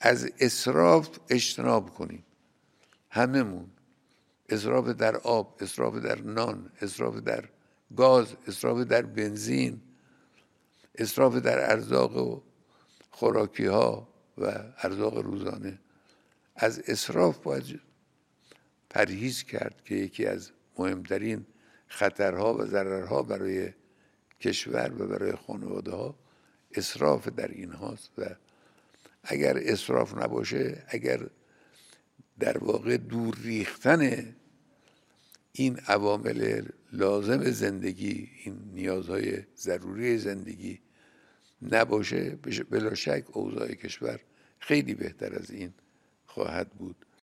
از اسراف اجتناب کنیم. هممون اسراف در آب، اسراف در نان، اسراف در گاز، اسراف در بنزین، اسراف در ارزاق و خوراکی ها و ارزاق روزانه. از اسراف باید پرهیز کرد که یکی از مهمترین خطرها و ضررها برای کشور و برای خانواده ها اسراف در این هاست. و اگر اسراف نباشه، اگر در واقع دور ریختن این عوامل لازم زندگی، این نیازهای ضروری زندگی نباشه، بلا شک اوضاع کشور خیلی بهتر از این خواهد بود.